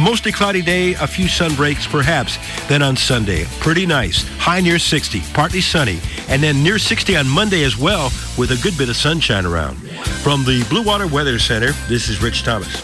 mostly cloudy day, a few sun breaks perhaps. Then on Sunday, pretty nice. High near 60, partly sunny. And then near 60 on Monday as well, with a good bit of sunshine around. From the Blue Water Weather Center, this is Rich Thomas.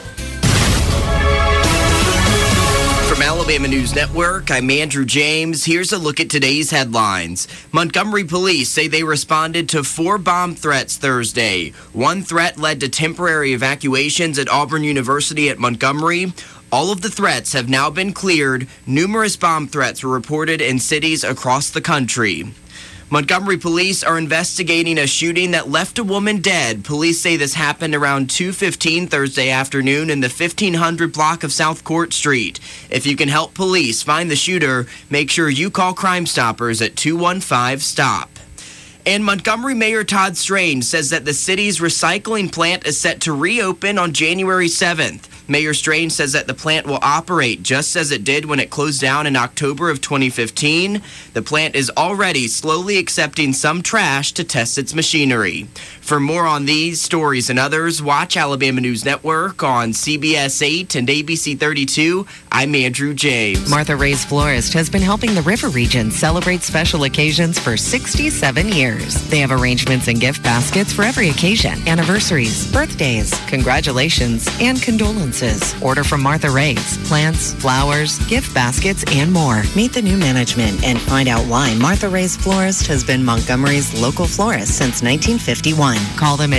From Alabama News Network, I'm Andrew James. Here's a look at today's headlines. Montgomery police say they responded to 4 bomb threats Thursday. One threat led to temporary evacuations at Auburn University at Montgomery. All of the threats have now been cleared. Numerous bomb threats were reported in cities across the country. Montgomery police are investigating a shooting that left a woman dead. Police say this happened around 2:15 Thursday afternoon in the 1500 block of South Court Street. If you can help police find the shooter, make sure you call Crime Stoppers at 215-STOP. And Montgomery Mayor Todd Strange says that the city's recycling plant is set to reopen on January 7th. Mayor Strange says that the plant will operate just as it did when it closed down in October of 2015. The plant is already slowly accepting some trash to test its machinery. For more on these stories and others, watch Alabama News Network on CBS 8 and ABC 32. I'm Andrew James. Martha Ray's Florist has been helping the River region celebrate special occasions for 67 years. They have arrangements and gift baskets for every occasion, anniversaries, birthdays, congratulations, and condolences. Order from Martha Ray's. Plants, flowers, gift baskets, and more. Meet the new management and find out why Martha Ray's Florist has been Montgomery's local florist since 1951. Call them at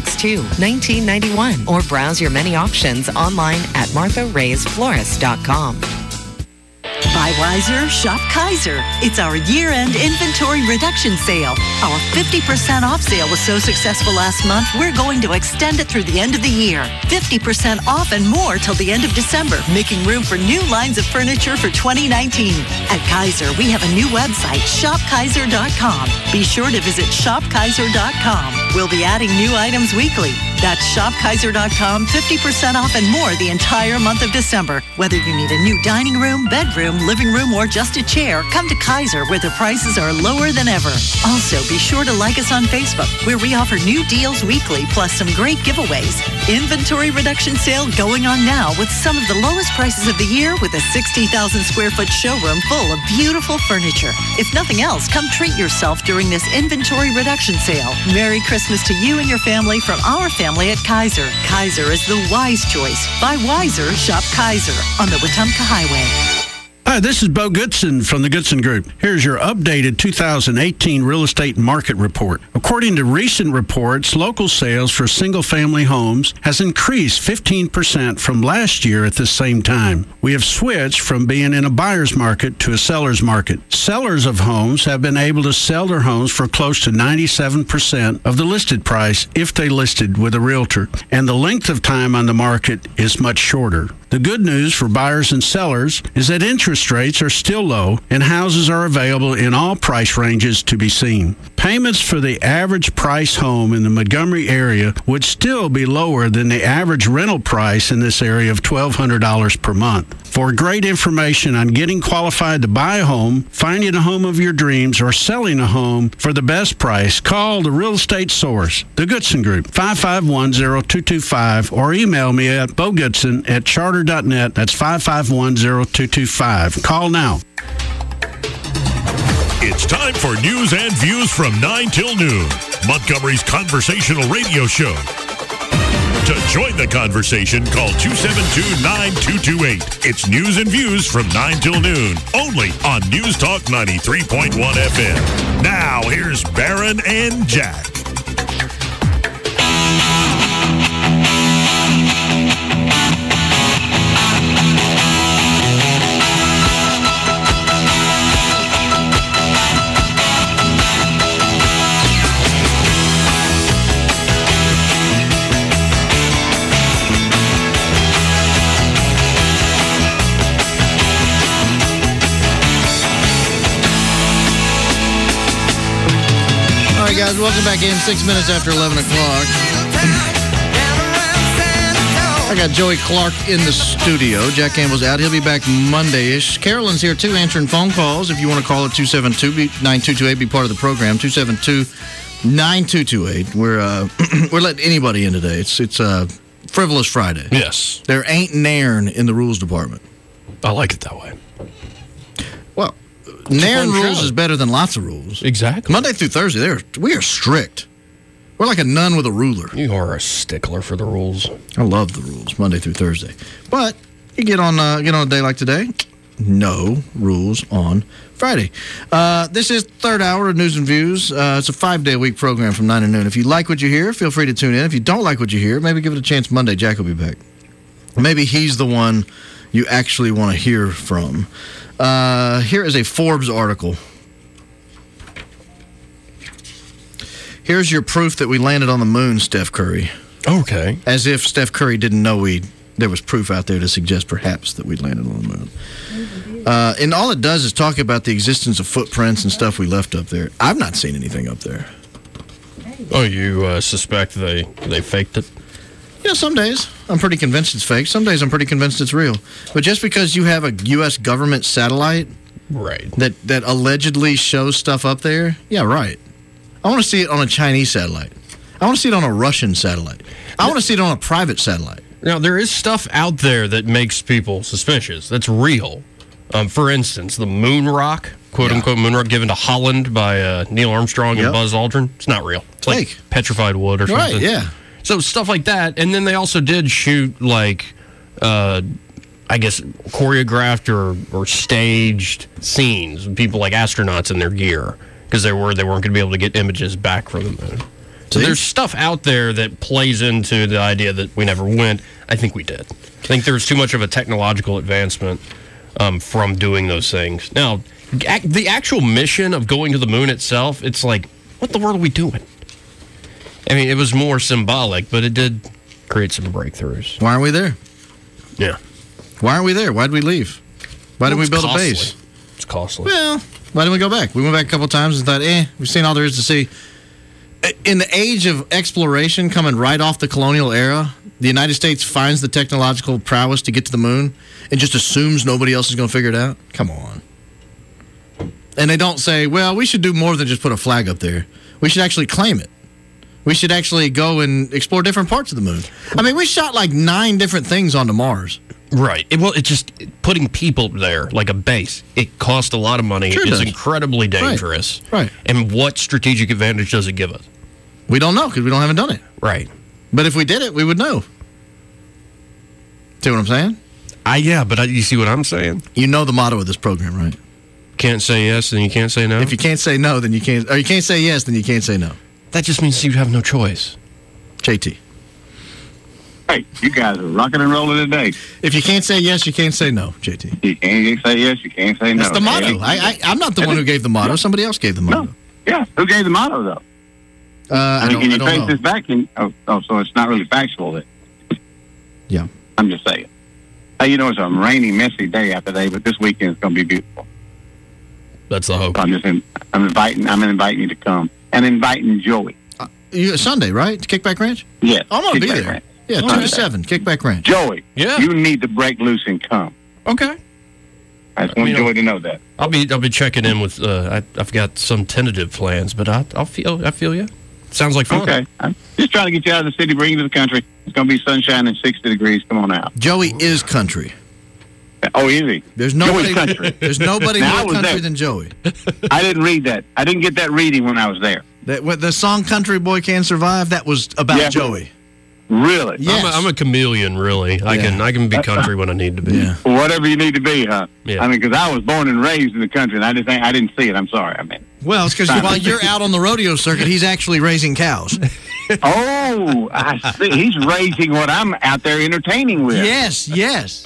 262-1991 or browse your many options online at martharaysflorist.com. Buy wiser, shop Kaiser. It's our year-end inventory reduction sale. Our 50% off sale was so successful last month, we're going to extend it through the end of the year. 50% off and more till the end of December, making room for new lines of furniture for 2019. At Kaiser, we have a new website, shopkaiser.com. Be sure to visit shopkaiser.com. We'll be adding new items weekly. That's shopkaiser.com, 50% off and more the entire month of December. Whether you need a new dining room, bedroom, living room, or just a chair, come to Kaiser where the prices are lower than ever. Also, be sure to like us on Facebook where we offer new deals weekly plus some great giveaways. Inventory reduction sale going on now with some of the lowest prices of the year with a 60,000 square foot showroom full of beautiful furniture. If nothing else, come treat yourself during this inventory reduction sale. Merry Christmas to you and your family from our family at Kaiser. Kaiser is the wise choice. Buy wiser, shop Kaiser on the Wetumpka Highway. Hi, this is Bo Goodson from the Goodson Group. Here's your updated 2018 real estate market report. According to recent reports, local sales for single-family homes has increased 15% from last year at the same time. We have switched from being in a buyer's market to a seller's market. Sellers of homes have been able to sell their homes for close to 97% of the listed price if they listed with a realtor, and the length of time on the market is much shorter. The good news for buyers and sellers is that interest rates are still low and houses are available in all price ranges to be seen. Payments for the average price home in the Montgomery area would still be lower than the average rental price in this area of $1,200 per month. For great information on getting qualified to buy a home, finding a home of your dreams, or selling a home for the best price, call the Real Estate Source, the Goodson Group, 551-0225, or email me at bogoodson@charter.net. That's 551-0225. Call now. It's time for news and views from 9 till noon. Montgomery's conversational radio show. To join the conversation, call 272-9228. It's news and views from 9 till noon, only on News Talk 93.1 FM. Now, here's Barron and Jack. Guys, welcome back in. 6 minutes after 11 o'clock. I got Joey Clark in the studio. Jack Campbell's out. He'll be back Monday-ish. Carolyn's here, too, answering phone calls. If you want to call at 272-9228, be part of the program. 272-9228. We're letting anybody in today. It's Frivolous Friday. Yes. There ain't nairn in the rules department. I like it that way. Well, Nairn rules is better than lots of rules. Exactly. Monday through Thursday, we are strict. We're like a nun with a ruler. You are a stickler for the rules. I love the rules, Monday through Thursday. But you get on a day like today, no rules on Friday. This is third hour of News and Views. It's a 5-day-a-week program from 9 to noon. If you like what you hear, feel free to tune in. If you don't like what you hear, maybe give it a chance Monday. Jack will be back. Maybe he's the one you actually want to hear from. Here is a Forbes article. Here's your proof that we landed on the moon, Steph Curry. Okay. As if Steph Curry didn't know there was proof out there to suggest perhaps that we'd landed on the moon. And all it does is talk about the existence of footprints and stuff we left up there. I've not seen anything up there. Oh, you suspect they faked it? Yeah, some days I'm pretty convinced it's fake. Some days I'm pretty convinced it's real. But just because you have a U.S. government satellite that allegedly shows stuff up there, yeah, right. I want to see it on a Chinese satellite. I want to see it on a Russian satellite. I want to see it on a private satellite. Now, there is stuff out there that makes people suspicious. That's real. For instance, the moon rock, quote-unquote moon rock, given to Holland by Neil Armstrong and Buzz Aldrin. It's not real. It's like fake. Petrified wood or something. Right, yeah. So stuff like that. And then they also did shoot, like, I guess, choreographed or staged scenes with people like astronauts in their gear because they weren't going to be able to get images back from the moon. So there's stuff out there that plays into the idea that we never went. I think we did. I think there's too much of a technological advancement from doing those things. Now, the actual mission of going to the moon itself, it's like, what the world are we doing? I mean, it was more symbolic, but it did create some breakthroughs. Why aren't we there? Yeah. Why aren't we there? Why'd we leave? Why did we build a base? It's costly. Well, why didn't we go back? We went back a couple times and thought, we've seen all there is to see. In the age of exploration coming right off the colonial era, the United States finds the technological prowess to get to the moon and just assumes nobody else is going to figure it out? Come on. And they don't say, well, we should do more than just put a flag up there. We should actually claim it. We should actually go and explore different parts of the moon. I mean, we shot like 9 different things onto Mars. Right. It's just putting people there, like a base. It costs a lot of money. Sure It's incredibly dangerous. Right. And what strategic advantage does it give us? We don't know because we haven't done it. Right. But if we did it, we would know. See what I'm saying? Yeah, but you see what I'm saying? You know the motto of this program, right? Can't say yes, then you can't say no? If you can't say no, then you can't... Or you can't say yes, then you can't say no. That just means you have no choice. JT. Hey, you guys are rocking and rolling today. If you can't say yes, you can't say no, JT. You can't say yes, you can't say no. That's the motto. I'm not the one who gave the motto. Somebody else gave the motto. No. Yeah, who gave the motto, though? Can you trace this back? So it's not really factual then? Yeah. I'm just saying. Hey, you know, it's a rainy, messy day after today, but this weekend is going to be beautiful. That's the hope. I'm inviting you to come. And inviting Joey. Sunday, right? Kickback Ranch? Yes. I'm going to be Kickback there. Ranch. Yeah, 2 to 7, Kickback Ranch. Joey, you need to break loose and come. Okay. I just want Joey to know that. I'll be checking in with. I've got some tentative plans, but I feel you. Sounds like fun. Okay. I'm just trying to get you out of the city, bring you to the country. It's going to be sunshine and 60 degrees. Come on out. Joey is country. Oh, is he? There's nobody country. There's nobody more country than Joey. I didn't read that. I didn't get that reading when I was there. The song "Country Boy Can Survive" that was about Joey. Really? Yes. I'm a chameleon, really. I can be country when I need to be. Yeah. Whatever you need to be, huh? Yeah. I mean, because I was born and raised in the country, and I didn't see it. I'm sorry. I mean. Well, it's because while you're out on the rodeo circuit, he's actually raising cows. Oh, I see. He's raising what I'm out there entertaining with. Yes.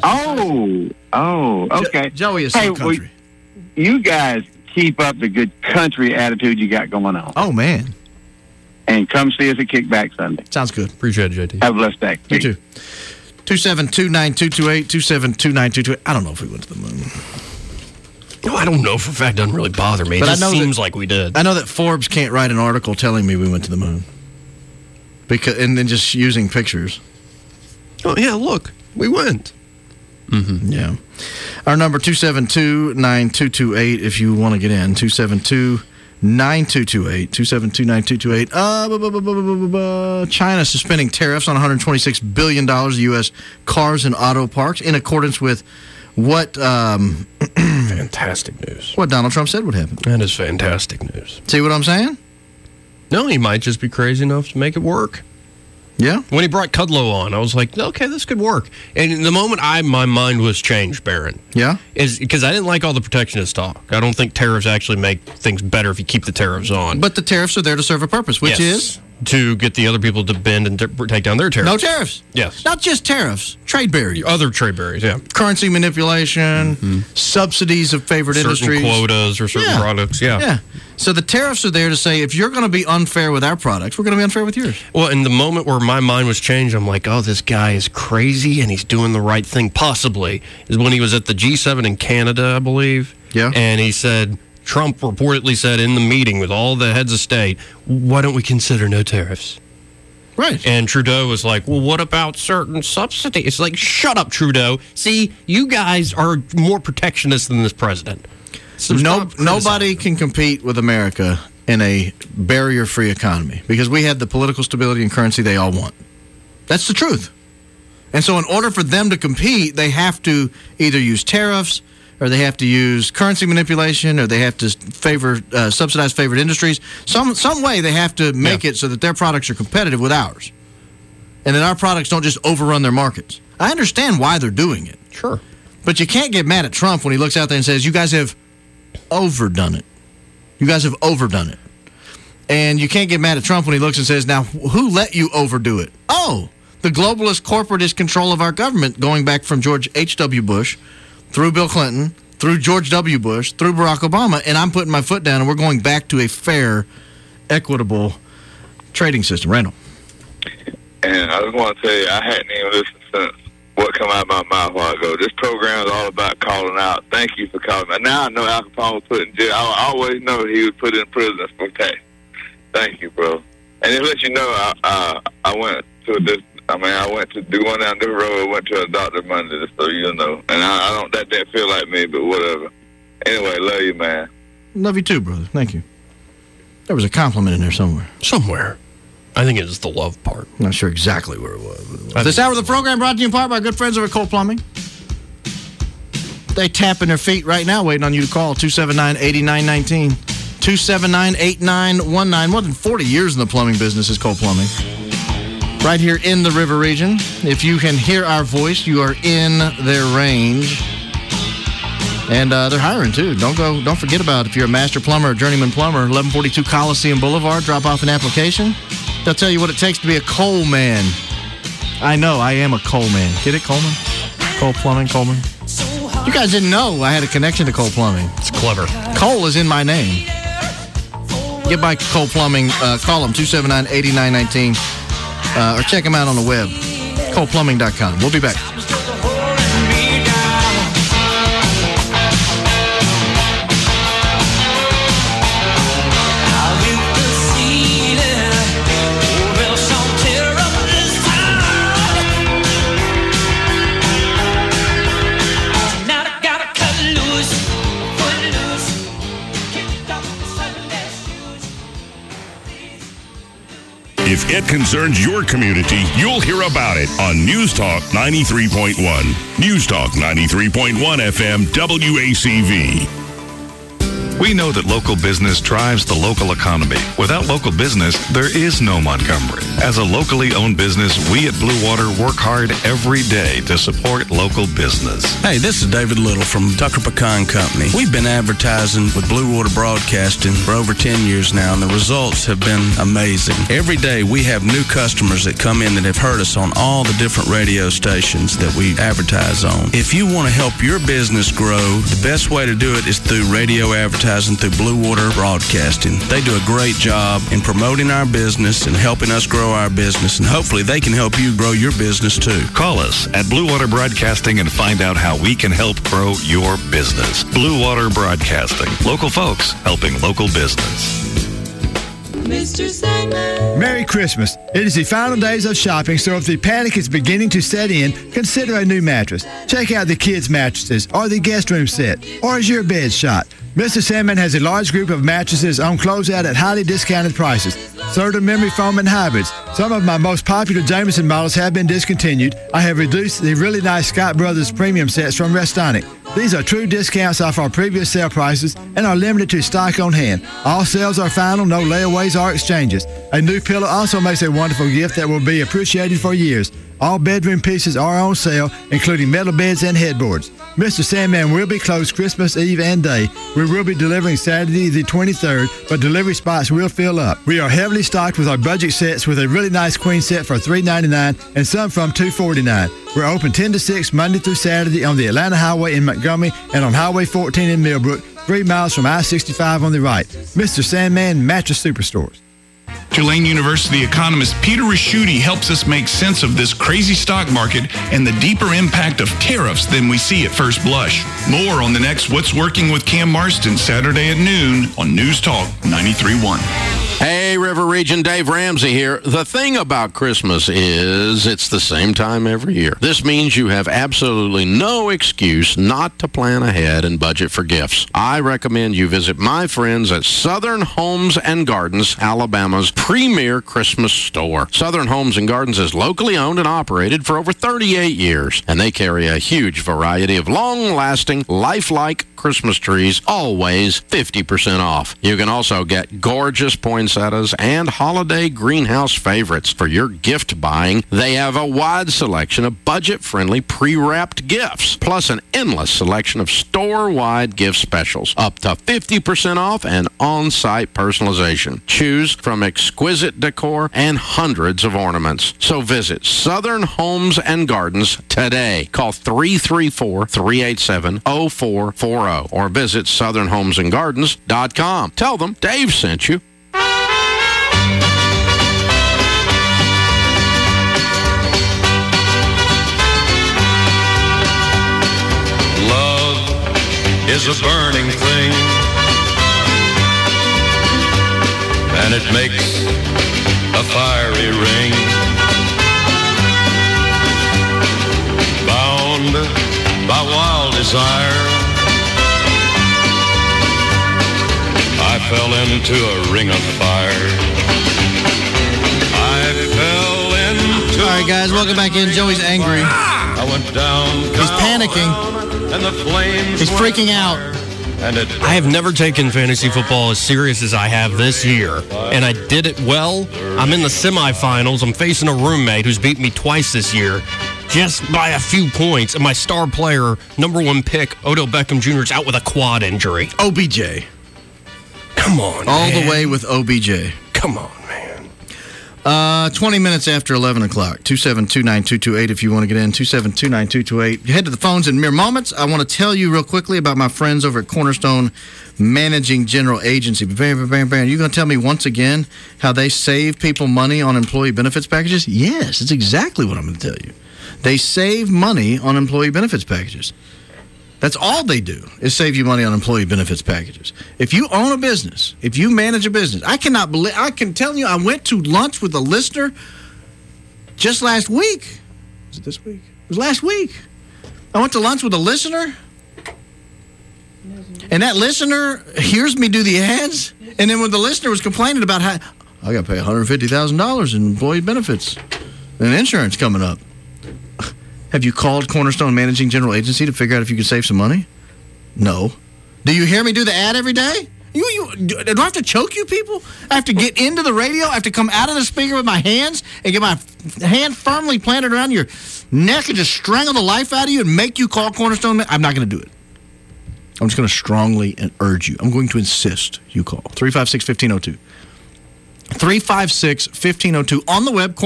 Oh, okay. Joey is so country. You guys keep up the good country attitude you got going on. Oh, man. And come see us at Kickback Sunday. Sounds good. Appreciate it, JT. Have a blessed day. You too. 2729228, 2729228. I don't know if we went to the moon. No, I don't know for a fact. It doesn't really bother me. It just seems like we did. I know that Forbes can't write an article telling me we went to the moon. And then just using pictures. Oh, yeah, look. We went. Mm-hmm. Yeah. Our number, 272-9228, if you want to get in. 272-9228. 9228. 272-9228. China suspending tariffs on $126 billion of U.S. cars and auto parks in accordance with what... fantastic news. What Donald Trump said would happen. That is fantastic news. See what I'm saying? No, he might just be crazy enough to make it work. Yeah. When he brought Kudlow on, I was like, okay, this could work. And in the moment my mind was changed, Barron. Yeah? Is because I didn't like all the protectionist talk. I don't think tariffs actually make things better if you keep the tariffs on. But the tariffs are there to serve a purpose, which is? To get the other people to bend and take down their tariffs. No tariffs. Yes. Not just tariffs. Trade barriers. Other trade barriers, yeah. Currency manipulation, subsidies of favored industries. Certain quotas or certain products, Yeah. So the tariffs are there to say, if you're going to be unfair with our products, we're going to be unfair with yours. Well, in the moment where my mind was changed, I'm like, oh, this guy is crazy and he's doing the right thing, possibly, is when he was at the G7 in Canada, I believe. Yeah. And he said... Trump reportedly said in the meeting with all the heads of state, why don't we consider no tariffs? Right. And Trudeau was like, well, what about certain subsidies? It's like, shut up, Trudeau. See, you guys are more protectionist than this president. So nobody can compete with America in a barrier-free economy because we have the political stability and currency they all want. That's the truth. And so in order for them to compete, they have to either use tariffs, or they have to use currency manipulation, or they have to subsidize favored industries. Some way they have to make it so that their products are competitive with ours. And that our products don't just overrun their markets. I understand why they're doing it. Sure. But you can't get mad at Trump when he looks out there and says, you guys have overdone it. You guys have overdone it. And you can't get mad at Trump when he looks and says, now, who let you overdo it? Oh, the globalist corporatist control of our government going back from George H.W. Bush through Bill Clinton, through George W. Bush, through Barack Obama, and I'm putting my foot down, and we're going back to a fair, equitable trading system. Randall. And I just want to tell you, I hadn't even listened since what come out of my mouth a while ago. This program is all about calling out. Thank you for calling out. Now I know Al Capone was put in jail. I always know he was put in prison for tax. Thank you, bro. And to let you know, I went to this. I went to do one down the road. I went to a doctor Monday, so you know. And I don't. That didn't feel like me, but whatever. Anyway, love you, man. Love you too, brother. Thank you. There was a compliment in there somewhere. Somewhere. I think it was the love part. Not sure exactly where it was. This hour of the program brought to you in part by our good friends over at Cole Plumbing. They tapping their feet right now, waiting on you to call 279-8919. 279-8919. More than 40 years in the plumbing business is Cole Plumbing. Right here in the River region. If you can hear our voice, you are in their range. And they're hiring, too. Don't forget about it. If you're a master plumber or journeyman plumber, 1142 Coliseum Boulevard, drop off an application. They'll tell you what it takes to be a coal man. I know, I am a coal man. Get it, Coleman? Cole Plumbing, Coleman? You guys didn't know I had a connection to Cole Plumbing. It's clever. Cole is in my name. Get by Cole Plumbing. Call them, 279-8919. Or check them out on the web, coleplumbing.com. We'll be back. If it concerns your community, you'll hear about it on News Talk 93.1. News Talk 93.1 FM WACV. We know that local business drives the local economy. Without local business, there is no Montgomery. As a locally owned business, we at Blue Water work hard every day to support local business. Hey, this is David Little from Tucker Pecan Company. We've been advertising with Blue Water Broadcasting for over 10 years now, and the results have been amazing. Every day we have new customers that come in that have heard us on all the different radio stations that we advertise on. If you want to help your business grow, the best way to do it is through radio advertising through Blue Water Broadcasting. They do a great job in promoting our business and helping us grow our business, and hopefully they can help you grow your business too. Call us at Blue Water Broadcasting and find out how we can help grow your business. Blue Water Broadcasting. Local folks helping local business. Mr. Sandman. Merry Christmas. It is the final days of shopping, so if the panic is beginning to set in, consider a new mattress. Check out the kids' mattresses or the guest room set, or is your bed shot? Mr. Sandman has a large group of mattresses on closeout at highly discounted prices. Certain memory foam and hybrids. Some of my most popular Jameson models have been discontinued. I have reduced the really nice Scott Brothers premium sets from Restonic. These are true discounts off our previous sale prices and are limited to stock on hand. All sales are final, no layaways or exchanges. A new pillow also makes a wonderful gift that will be appreciated for years. All bedroom pieces are on sale, including metal beds and headboards. Mr. Sandman will be closed Christmas Eve and Day. We will be delivering Saturday the 23rd, but delivery spots will fill up. We are heavily stocked with our budget sets with a really nice queen set for $3.99 and some from $2.49. We're open 10 to 6 Monday through Saturday on the Atlanta Highway in Montgomery and on Highway 14 in Millbrook, 3 miles from I-65 on the right. Mr. Sandman Mattress Superstores. Tulane University economist Peter Raschuti helps us make sense of this crazy stock market and the deeper impact of tariffs than we see at first blush. More on the next What's Working with Cam Marston, Saturday at noon on News Talk 93.1. Hey, River Region, Dave Ramsey here. The thing about Christmas is it's the same time every year. This means you have absolutely no excuse not to plan ahead and budget for gifts. I recommend you visit my friends at Southern Homes and Gardens, Alabama's premier Christmas store. Southern Homes and Gardens is locally owned and operated for over 38 years, and they carry a huge variety of long-lasting, lifelike Christmas trees, always 50% off. You can also get gorgeous poinsettias and holiday greenhouse favorites for your gift buying. They have a wide selection of budget-friendly pre-wrapped gifts, plus an endless selection of store-wide gift specials, up to 50% off and on-site personalization. Choose from exquisite decor and hundreds of ornaments. So visit Southern Homes and Gardens today. Call 334-387-0440 or visit southernhomesandgardens.com. Tell them Dave sent you. Love is a burning thing, and it makes a fiery ring. Bound by wild desire, I fell into a ring of fire. I fell into. All right, guys, welcome back in. Joey's angry. I went down. He's panicking. And the flames. He's freaking out. I have never taken fantasy football as serious as I have this year, and I did it well. I'm in the semifinals. I'm facing a roommate who's beat me twice this year, just by a few points, and my star player, number one pick, Odell Beckham Jr., is out with a quad injury. OBJ. Come on, All man. the way with OBJ. Come on, man. 20 minutes after 11 o'clock. 2729228 if you want to get in. 2729228. Head to the phones in mere moments. I want to tell you real quickly about my friends over at Cornerstone Managing General Agency. You're going to tell me once again how they save people money on employee benefits packages? Yes, that's exactly what I'm going to tell you. They save money on employee benefits packages. That's all they do is save you money on employee benefits packages. If you own a business, if you manage a business, I can tell you I went to lunch with a listener just last week. Was it this week? It was last week. I went to lunch with a listener, and that listener hears me do the ads, and then when the listener was complaining about how I got to pay $150,000 in employee benefits and insurance coming up. Have you called Cornerstone Managing General Agency to figure out if you can save some money? No. Do you hear me do the ad every day? Do I have to choke you people? I have to get into the radio? I have to come out of the speaker with my hands and get my hand firmly planted around your neck and just strangle the life out of you and make you call Cornerstone? I'm not going to do it. I'm just going to strongly urge you. I'm going to insist you call. 356-1502. 356-1502. On the web,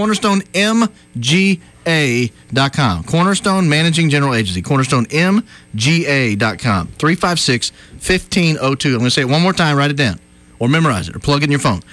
CornerstoneMGA.com. Cornerstone Managing General Agency. CornerstoneMGA.com. 356-1502. I'm going to say it one more time. Write it down. Or memorize it. Or plug it in your phone.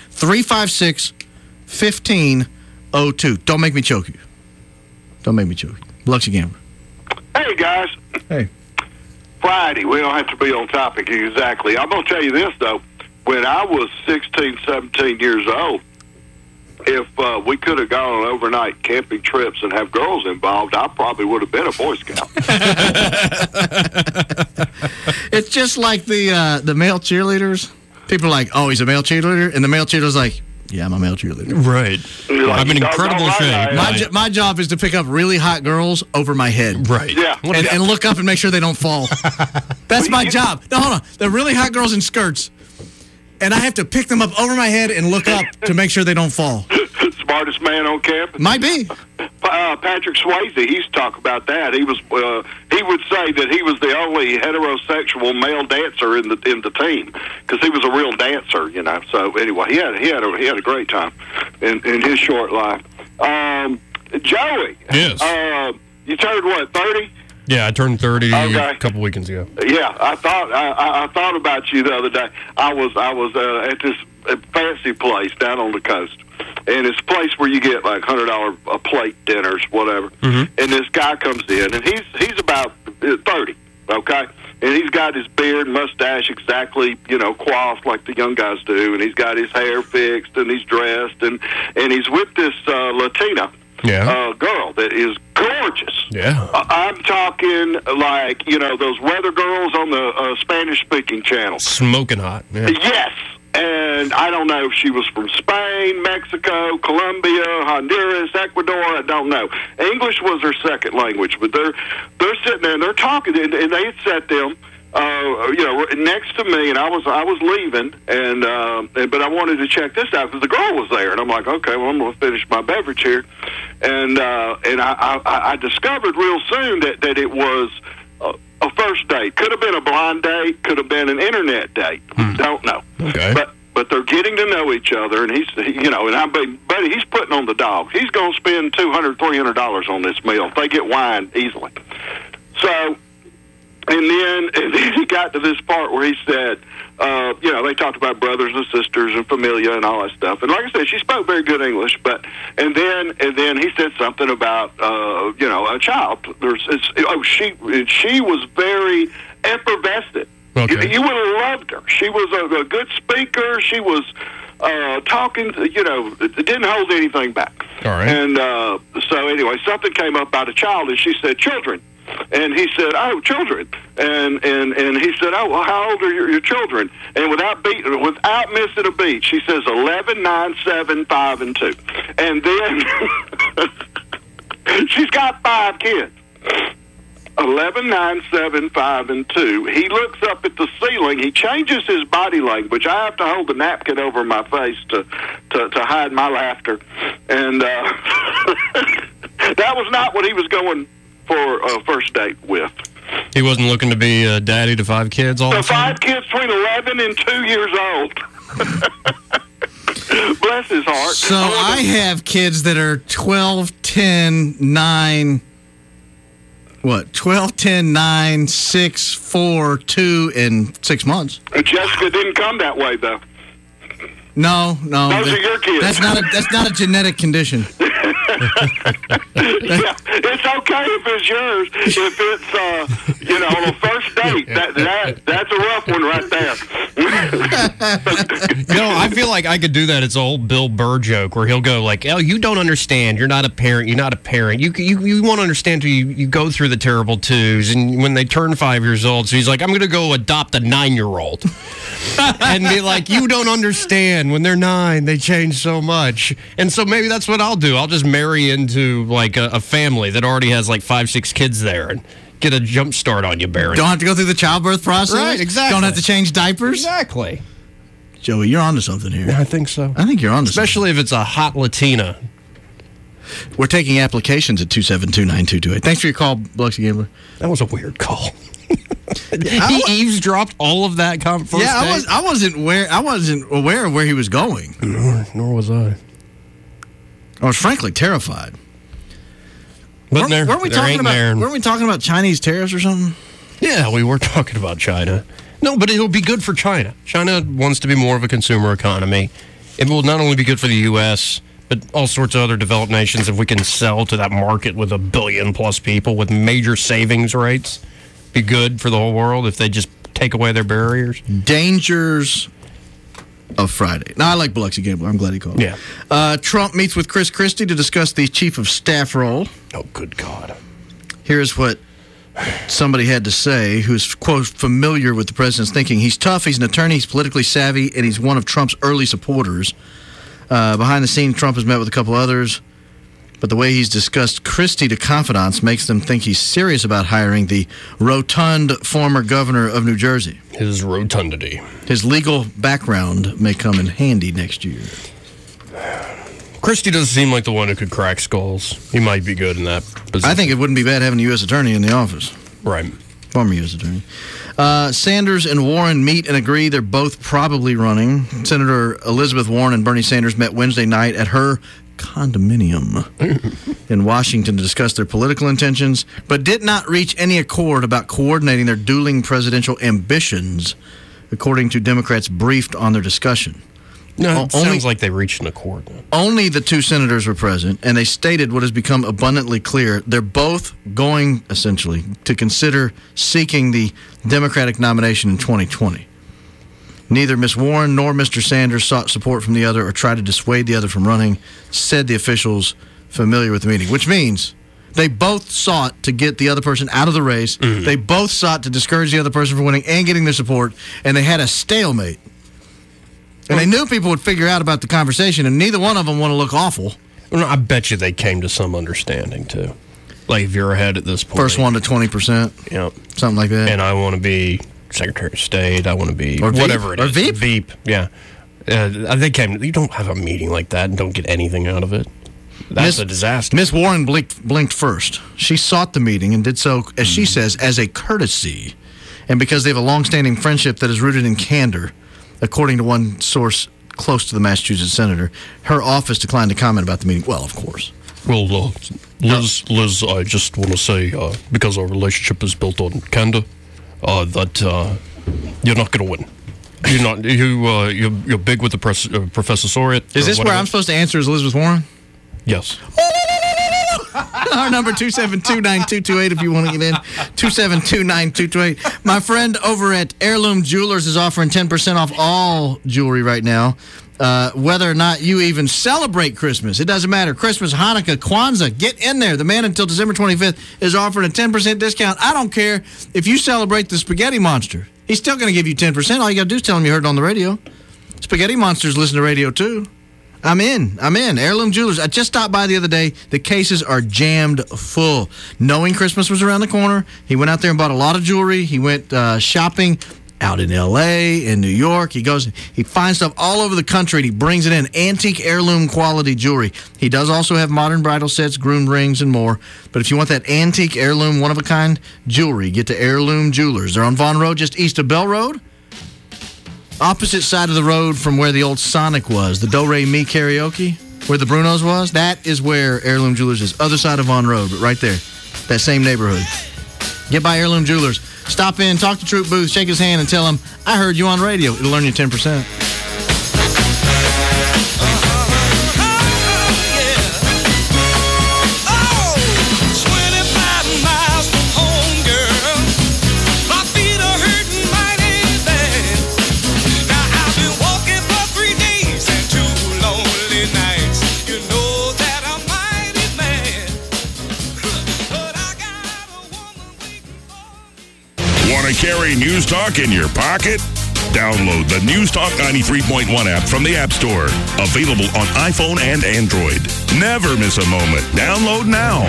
356-1502. Don't make me choke you. Don't make me choke you. Biloxi Gambler. Hey, guys. Hey. Friday. We don't have to be on topic exactly. I'm going to tell you this, though. When I was 16, 17 years old, if we could have gone on overnight camping trips and have girls involved, I probably would have been a Boy Scout. just like the male cheerleaders. People are like, oh, he's a male cheerleader, and the male cheerleader's like, yeah, I'm a male cheerleader. Right. I'm in incredible shape. My job is to pick up really hot girls over my head. Right. Yeah. And look up and make sure they don't fall. That's my job. No, hold on. They're really hot girls in skirts. And I have to pick them up over my head and look up to make sure they don't fall. Smartest man on campus. Might be. Patrick Swayze, he used to talk about that. He was he would say that he was the only heterosexual male dancer in the team because he was a real dancer, you know. So anyway, he had a great time in his short life. Joey, yes, you turned what, 30? Yeah, I turned 30 a couple weekends ago. Yeah, I thought about you the other day. I was at this fancy place down on the coast, and it's a place where you get like $100 a plate dinners, whatever. Mm-hmm. And this guy comes in, and he's about 30, okay, and he's got his beard and mustache exactly, you know, coiffed like the young guys do, and he's got his hair fixed, and he's dressed, and he's with this Latina. Yeah. Girl that is gorgeous. Yeah. I'm talking like, you know, those weather girls on the Spanish-speaking channel. Smoking hot. Yeah. Yes. And I don't know if she was from Spain, Mexico, Colombia, Honduras, Ecuador. I don't know. English was her second language, but they're sitting there and they're talking, and they had set them, you know, next to me, and I was leaving, but I wanted to check this out because the girl was there, and I'm like, okay, well, I'm going to finish my beverage here, and I discovered real soon that it was a first date. Could have been a blind date, could have been an internet date. Don't know. Okay. But they're getting to know each other, and he's putting on the dog. He's going to spend $200, $300 on this meal if they get wine easily. So. And then he got to this part where he said, you know, they talked about brothers and sisters and familia and all that stuff. And like I said, she spoke very good English, and then he said something about, you know, a child. She was very effervescent. Okay. You would have loved her. She was a good speaker. She was talking, you know, didn't hold anything back. All right. And so anyway, something came up about a child, and she said, children. And he said, oh, children. And he said, oh, well, how old are your children? And without missing a beat, she says 11, 9, 7, 5, and 2. And then she's got 5 kids. 11, 9, 7, 5, and 2. He looks up at the ceiling. He changes his body language. I have to hold the napkin over my face to hide my laughter. And that was not what he was going for a first date with. He wasn't looking to be a daddy to 5 kids all the time? 5 kids between 11 and 2 years old. Bless his heart. So I have kids that are 12, 10, 9... What? 12, 10, 9, 6, 4, 2, and 6 months. Jessica didn't come that way, though. No. Those are your kids. That's not a genetic condition. Yeah, it's okay if it's yours. If it's, you know, on a first date, that's a rough one right there. You know, I feel like I could do that. It's an old Bill Burr joke where he'll go like, "Oh, you don't understand. You're not a parent. You're not a parent. You won't understand till you go through the terrible twos." And when they turn 5 years old, so he's like, "I'm going to go adopt a 9-year-old," and be like, "You don't understand. When they're 9, they change so much." And so maybe that's what I'll do. I'll just marry into like a family that already has like 5, 6 kids there and get a jump start on you, Barry. Don't have to go through the childbirth process. Right, exactly. Don't have to change diapers. Exactly. Joey, you're onto something here. I think so. I think you're onto something. Especially if it's a hot Latina. We're taking applications at 272-9228. Thanks for your call, Biloxi Gambler. That was a weird call. He eavesdropped all of that first date? I wasn't aware of where he was going. Nor was I. I was frankly terrified. But weren't we talking about Chinese tariffs or something? Yeah, we were talking about China. No, but it'll be good for China. China wants to be more of a consumer economy. It will not only be good for the U.S., but all sorts of other developed nations if we can sell to that market with 1 billion plus people with major savings rates. Be good for the whole world if they just take away their barriers. Dangers of Friday. Now, I like Biloxi Gambler. I'm glad he called. Yeah. Trump meets with Chris Christie to discuss the chief of staff role. Oh, good God. Here's what somebody had to say, who's, quote, familiar with the president's thinking. He's tough, he's an attorney, he's politically savvy, and he's one of Trump's early supporters. Behind the scenes, Trump has met with a couple others, but the way he's discussed Christie to confidants makes them think he's serious about hiring the rotund former governor of New Jersey. His rotundity. His legal background may come in handy next year. Christie doesn't seem like the one who could crack skulls. He might be good in that position. I think it wouldn't be bad having a U.S. attorney in the office. Right. Former U.S. attorney. Sanders and Warren meet and agree they're both probably running. Senator Elizabeth Warren and Bernie Sanders met Wednesday night at her condominium in Washington to discuss their political intentions, but did not reach any accord about coordinating their dueling presidential ambitions, according to Democrats briefed on their discussion. No, it sounds like they reached an accord. Only the two senators were present, and they stated what has become abundantly clear. They're both going, essentially, to consider seeking the Democratic nomination in 2020. Neither Ms. Warren nor Mr. Sanders sought support from the other or tried to dissuade the other from running, said the officials familiar with the meeting, which means they both sought to get the other person out of the race. Mm-hmm. They both sought to discourage the other person from winning and getting their support, and they had a stalemate. And they knew people would figure out about the conversation, and neither one of them want to look awful. Well, I bet you they came to some understanding, too. Like, if you're ahead at this point. First one to 20%. Yep. Something like that. And I want to be Secretary of State. I want to be or whatever Veep. it is. Or Veep? Veep, yeah. They came. You don't have a meeting like that and don't get anything out of it. That's a disaster. Miss Warren blinked first. She sought the meeting and did so, as she says, as a courtesy. And because they have a long-standing friendship that is rooted in candor. According to one source close to the Massachusetts senator, her office declined to comment about the meeting. Well, of course. Well, Liz, I just want to say, because our relationship is built on candor, that you're not going to win. You're not. You're big with the Professor Soriot. Is this where I'm supposed to answer as Elizabeth Warren? Yes. Our number 272-9228 if you want to get in. 272-9228. My friend over at Heirloom Jewelers is offering 10% off all jewelry right now. Whether or not you even celebrate Christmas, it doesn't matter. Christmas, Hanukkah, Kwanzaa, get in there. The man until December 25th is offering a 10% discount. I don't care if you celebrate the Spaghetti Monster. He's still going to give you 10%. All you got to do is tell him you heard it on the radio. Spaghetti Monsters listen to radio too. I'm in. Heirloom Jewelers. I just stopped by the other day. The cases are jammed full. Knowing Christmas was around the corner, he went out there and bought a lot of jewelry. He went shopping out in L.A., in New York. He finds stuff all over the country, and he brings it in. Antique heirloom quality jewelry. He does also have modern bridal sets, groom rings, and more. But if you want that antique heirloom, one-of-a-kind jewelry, get to Heirloom Jewelers. They're on Vaughan Road, just east of Bell Road. Opposite side of the road from where the old Sonic was, the Do-Re-Mi karaoke, where the Bruno's was, that is where Heirloom Jewelers is. Other side of Vaughan Road, but right there. That same neighborhood. Get by Heirloom Jewelers. Stop in, talk to Troop Booth, shake his hand, and tell him, I heard you on radio. It'll earn you 10%. Carry News Talk in your pocket? Download the News Talk 93.1 app from the App Store. Available on iPhone and Android. Never miss a moment. Download now.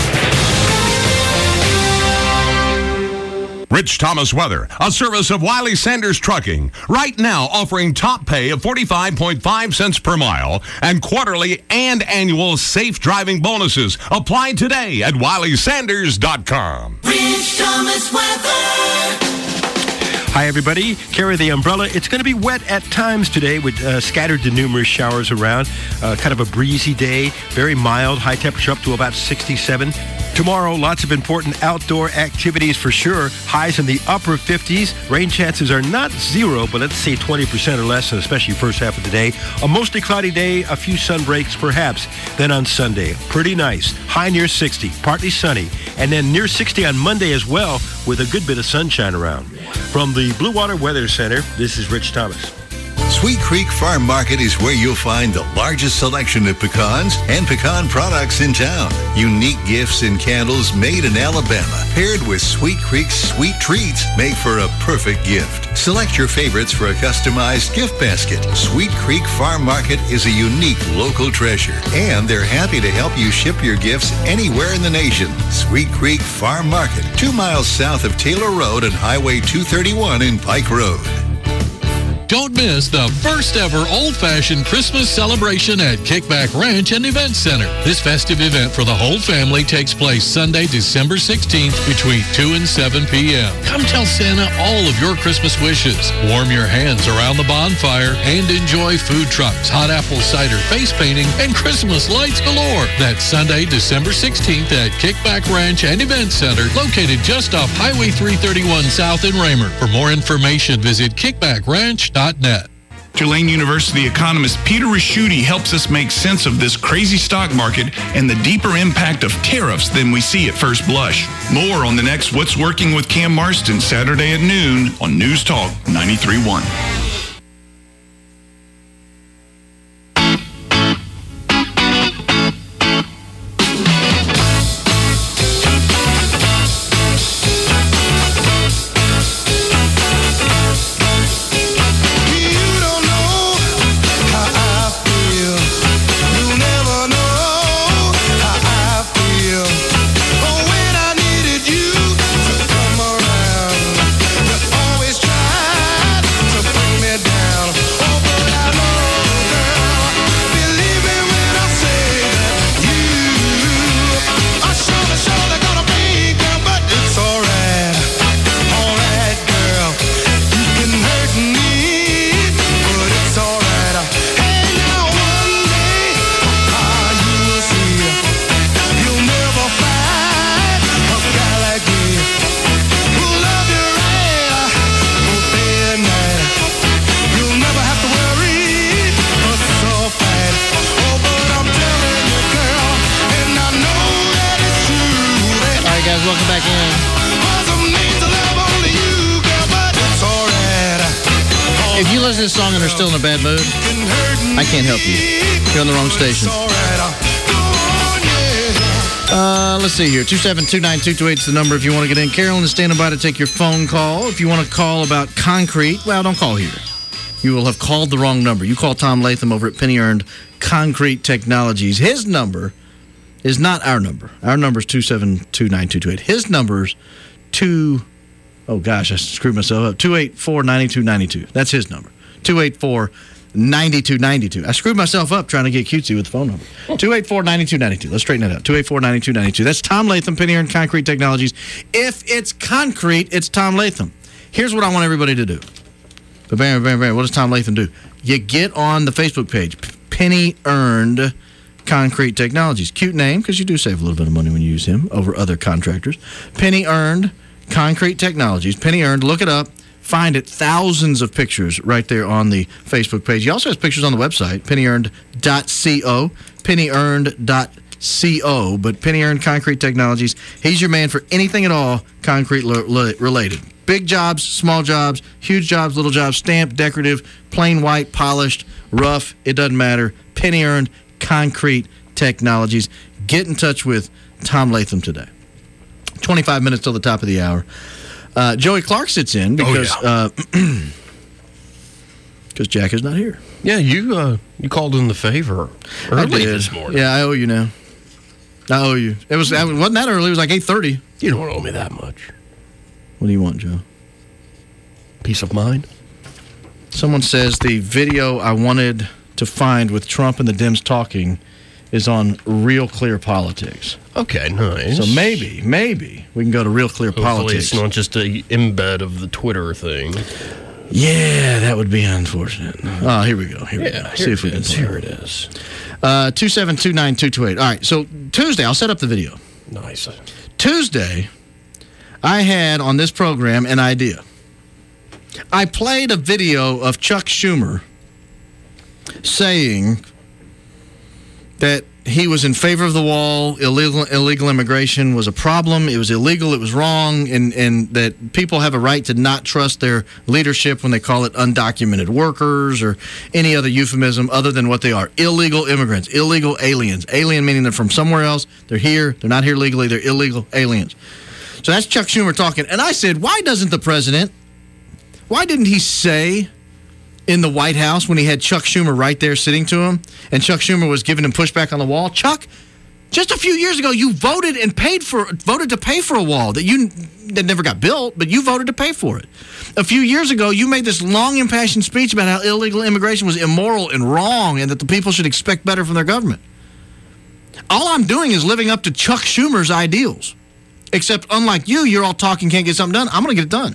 Rich Thomas Weather, a service of Wiley Sanders Trucking. Right now offering top pay of 45.5 cents per mile and quarterly and annual safe driving bonuses. Apply today at WileySanders.com. Rich Thomas Weather. Hi, everybody. Carry the umbrella. It's going to be wet at times today with scattered to numerous showers around. Kind of a breezy day. Very mild. High temperature up to about 67. Tomorrow, lots of important outdoor activities for sure. Highs in the upper 50s. Rain chances are not zero, but let's say 20% or less, and especially first half of the day. A mostly cloudy day, a few sun breaks perhaps. Then on Sunday, pretty nice. High near 60, partly sunny. And then near 60 on Monday as well, with a good bit of sunshine around. From the Blue Water Weather Center, this is Rich Thomas. Sweet Creek Farm Market is where you'll find the largest selection of pecans and pecan products in town. Unique gifts and candles made in Alabama, paired with Sweet Creek's sweet treats, make for a perfect gift. Select your favorites for a customized gift basket. Sweet Creek Farm Market is a unique local treasure, and they're happy to help you ship your gifts anywhere in the nation. Sweet Creek Farm Market, 2 miles south of Taylor Road and Highway 231 in Pike Road. Don't miss the first ever old-fashioned Christmas celebration at Kickback Ranch and Event Center. This festive event for the whole family takes place Sunday, December 16th between 2 and 7 p.m. Come tell Santa all of your Christmas wishes. Warm your hands around the bonfire and enjoy food trucks, hot apple cider, face painting, and Christmas lights galore. That's Sunday, December 16th at Kickback Ranch and Event Center, located just off Highway 331 South in Raymer. For more information, visit kickbackranch.net. Tulane University economist Peter Raschuti helps us make sense of this crazy stock market and the deeper impact of tariffs than we see at first blush. More on the next What's Working with Cam Marston, Saturday at noon on News Talk 93.1. If you listen to this song and are still in a bad mood, I can't help you. You're on the wrong station. Let's see here. 2729228 is the number if you want to get in. Carolyn is standing by to take your phone call. If you want to call about concrete, well, don't call here. You will have called the wrong number. You call Tom Latham over at Penny Earned Concrete Technologies. His number is not our number. Our number is 2729228. His number is I screwed myself up. 284-9292. That's his number. 284-9292. I screwed myself up trying to get cutesy with the phone number. 284-9292. Let's straighten that out. 284-9292. That's Tom Latham, Penny Earned Concrete Technologies. If it's concrete, it's Tom Latham. Here's what I want everybody to do. But bam, what does Tom Latham do? You get on the Facebook page, Penny Earned Concrete Technologies. Cute name, because you do save a little bit of money when you use him over other contractors. Penny Earned Concrete Technologies. Penny Earned. Look it up. Find it. Thousands of pictures right there on the Facebook page. He also has pictures on the website, PennyEarned.co. PennyEarned.co. But Penny Earned Concrete Technologies, he's your man for anything at all concrete related. Big jobs, small jobs, huge jobs, little jobs, stamped, decorative, plain white, polished, rough, it doesn't matter. Penny Earned Concrete Technologies. Get in touch with Tom Latham today. 25 minutes till the top of the hour. Joey Clark sits in because Jack is not here. Yeah, you called in the favor early this morning. Yeah, I owe you now. I owe you. It wasn't that early. It was like 8:30. You don't owe me that much. What do you want, Joe? Peace of mind. Someone says the video I wanted to find with Trump and the Dems talking is on Real Clear Politics. Okay, nice. So maybe we can go to Real Clear Hopefully Politics. It's not just an embed of the Twitter thing. Yeah, that would be unfortunate. Oh, here we go. Here we go. See if we can. Here it is. 2729228. All right, so Tuesday, I'll set up the video. Nice. Tuesday, I had on this program an idea. I played a video of Chuck Schumer saying that he was in favor of the wall. Illegal immigration was a problem. It was illegal. It was wrong. And that people have a right to not trust their leadership when they call it undocumented workers or any other euphemism other than what they are. Illegal immigrants, illegal aliens. Alien meaning they're from somewhere else. They're here. They're not here legally. They're illegal aliens. So that's Chuck Schumer talking. And I said, why didn't he say in the White House when he had Chuck Schumer right there sitting to him, and Chuck Schumer was giving him pushback on the wall? Chuck, just a few years ago, you voted to pay for a wall that never got built, but you voted to pay for it. A few years ago, you made this long, impassioned speech about how illegal immigration was immoral and wrong, and that the people should expect better from their government. All I'm doing is living up to Chuck Schumer's ideals. Except, unlike you, you're all talking, can't get something done. I'm going to get it done.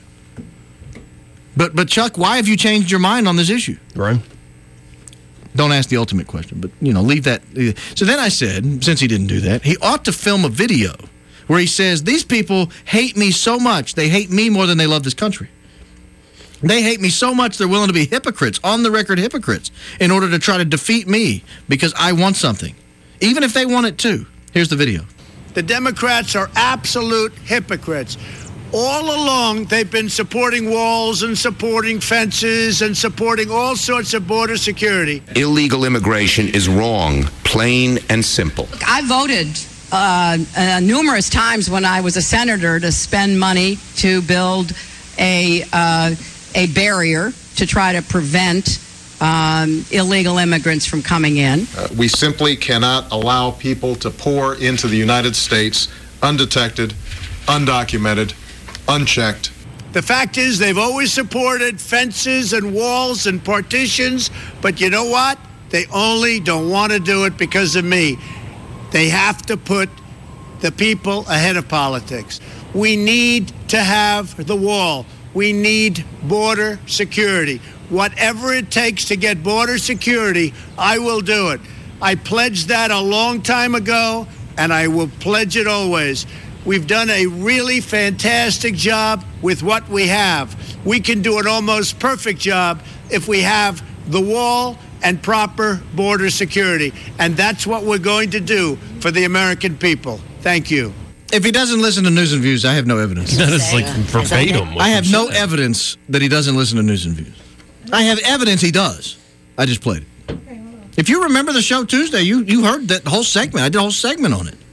But Chuck, why have you changed your mind on this issue? Right. Don't ask the ultimate question, but, leave that. So then I said, since he didn't do that, he ought to film a video where he says, these people hate me so much, they hate me more than they love this country. They hate me so much they're willing to be hypocrites, on-the-record hypocrites, in order to try to defeat me because I want something, even if they want it too. Here's the video. The Democrats are absolute hypocrites. All along, they've been supporting walls and supporting fences and supporting all sorts of border security. Illegal immigration is wrong, plain and simple. I voted numerous times when I was a senator to spend money to build a barrier to try to prevent illegal immigrants from coming in. We simply cannot allow people to pour into the United States undetected, undocumented, unchecked. The fact is they've always supported fences and walls and partitions, but you know what? They only don't want to do it because of me. They have to put the people ahead of politics. We need to have the wall. We need border security. Whatever it takes to get border security, I will do it. I pledged that a long time ago, and I will pledge it always. We've done a really fantastic job with what we have. We can do an almost perfect job if we have the wall and proper border security. And that's what we're going to do for the American people. Thank you. If he doesn't listen to News and Views, I have no evidence. That is like verbatim. I have no evidence that he doesn't listen to News and Views. I have evidence he does. I just played it. If you remember the show Tuesday, you heard that whole segment. I did a whole segment on it.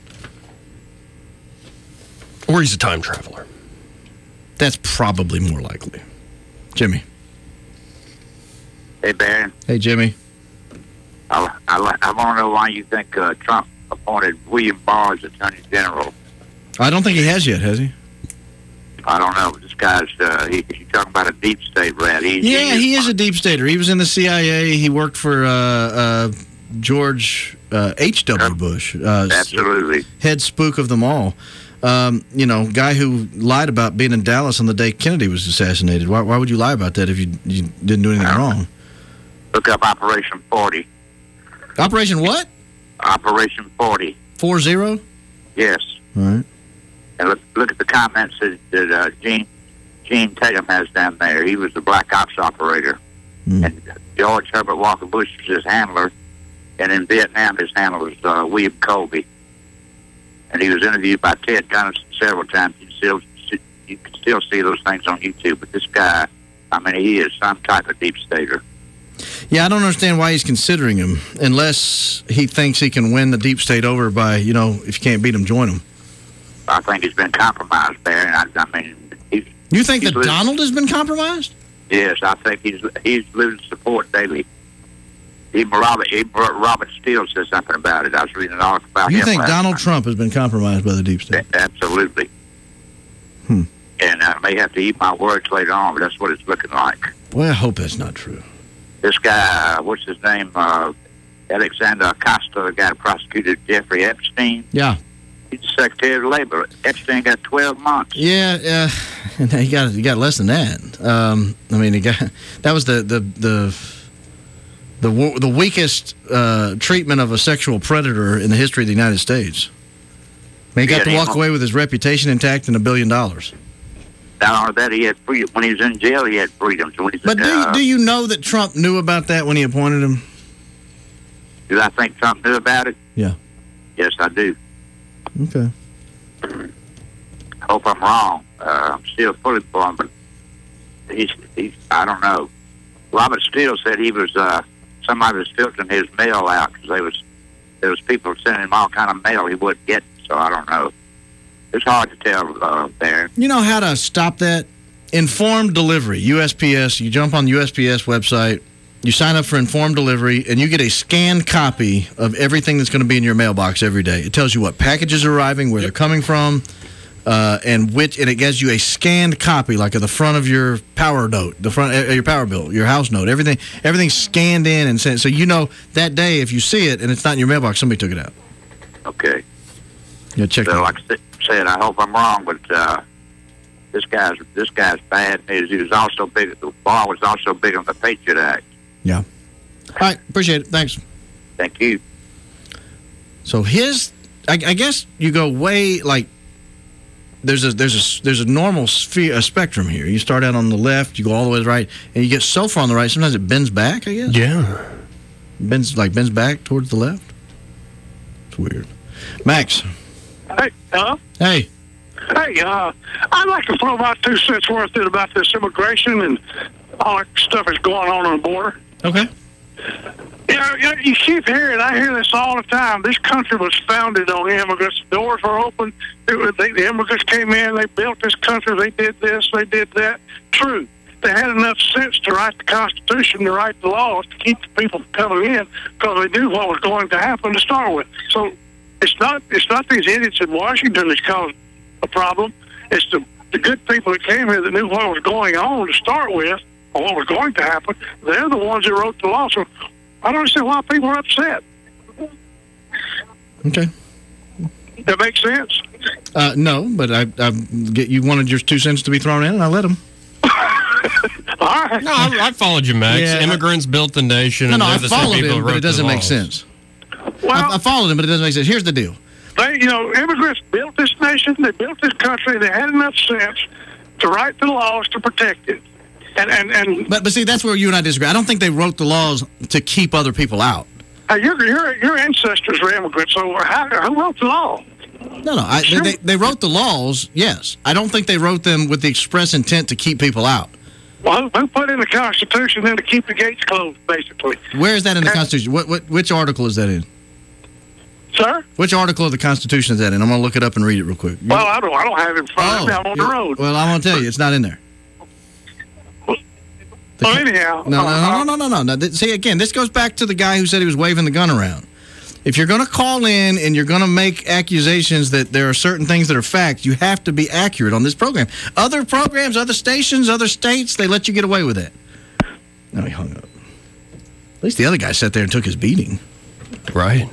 Or he's a time traveler. That's probably more likely. Jimmy. Hey, Barry. Hey, Jimmy. I want to know why you think Trump appointed William Barr as Attorney General. I don't think he has yet, has he? I don't know. This guy's, he's talking about a deep state rat. He is a deep stater. He was in the CIA. He worked for George H.W. Bush. Absolutely. Head spook of them all. Guy who lied about being in Dallas on the day Kennedy was assassinated. Why would you lie about that if you didn't do anything wrong? Look up Operation 40. Operation what? Operation 40. 40? Yes. All right. And look at the comments that Gene Tatum has down there. He was the Black Ops operator. And George Herbert Walker Bush was his handler. And in Vietnam, his handler was William Colby. And he was interviewed by Ted Gunnison several times. You can still see those things on YouTube. But this guy, he is some type of deep stater. Yeah, I don't understand why he's considering him, unless he thinks he can win the deep state over by, if you can't beat him, join him. I think he's been compromised there. And you think that Donald has been compromised? Yes, I think he's losing support daily. Even Robert Steele said something about it. I was reading an article about him. You think Donald Trump has been compromised by the deep state? Absolutely. And I may have to eat my words later on, but that's what it's looking like. Well, I hope that's not true. This guy, what's his name? Alexander Acosta, the guy who prosecuted Jeffrey Epstein. Yeah. He's the Secretary of Labor. Epstein got 12 months. Yeah, and he got less than that. That was the weakest treatment of a sexual predator in the history of the United States. He got to walk away with his reputation intact and $1 billion. Not only that, he had freedom. When he was in jail, he had freedom. So but do you know that Trump knew about that when he appointed him? Do I think Trump knew about it? Yeah. Yes, I do. Okay. Hope I'm wrong. I'm still pulling for him, but he's I don't know. Robert Steele said he was somebody was filtering his mail out because there was people sending him all kind of mail he wouldn't get. So I don't know. It's hard to tell, Barron. You know how to stop that? Informed delivery, USPS. You jump on the USPS website, you sign up for informed delivery, and you get a scanned copy of everything that's going to be in your mailbox every day. It tells you what packages are arriving, where they're coming from, and it gives you a scanned copy, like at the front of your power note, the front of your power bill, your house note. Everything's scanned in and sent. So you know that day if you see it and it's not in your mailbox, somebody took it out. Okay. Yeah, check so, that. Like I said, I hope I'm wrong, but this guy's bad news. He was also big. The bar was also big on the Patriot Act. Yeah. All right. Appreciate it. Thanks. Thank you. So I guess you go way like. There's a normal spectrum here. You start out on the left, you go all the way to the right, and you get so far on the right, sometimes it bends back, I guess. Yeah. Bends back towards the left. It's weird. Max. Hey, hello? Hey. Hey, I'd like to throw about 2 cents worth in about this immigration and all that stuff that's going on the border. Okay. You keep hearing, I hear this all the time. This country was founded on immigrants. The doors were open. The immigrants came in. They built this country. They did this. They did that. True. They had enough sense to write the Constitution, to write the laws, to keep the people from coming in because they knew what was going to happen to start with. So it's not these idiots in Washington that's caused a problem. It's the good people that came here that knew what was going on to start with, or what was going to happen. They're the ones that wrote the law. So I don't understand why people are upset. Okay. That makes sense? No, but you wanted your 2 cents to be thrown in, and I let them. All right. No, I followed you, Max. Yeah, Immigrants built the nation. No, and I they're the same followed people him, who but wrote it doesn't the make laws. sense. Well, I followed him, but it doesn't make sense. Here's the deal. Immigrants built this nation. They built this country. They had enough sense to write the laws to protect it. But see, that's where you and I disagree. I don't think they wrote the laws to keep other people out. Your ancestors were immigrants, so who wrote the law? No. They wrote the laws, yes. I don't think they wrote them with the express intent to keep people out. Well, who put in the Constitution then to keep the gates closed, basically? Where is that in the Constitution? Which article is that in? Sir? Which article of the Constitution is that in? I'm going to look it up and read it real quick. Well, I don't have it in front of me. I'm on the road. Well, I'm going to tell you, it's not in there. Well, anyhow. No. See, again, this goes back to the guy who said he was waving the gun around. If you're going to call in and you're going to make accusations that there are certain things that are facts, you have to be accurate on this program. Other programs, other stations, other states, they let you get away with that. No, he hung up. At least the other guy sat there and took his beating. Right.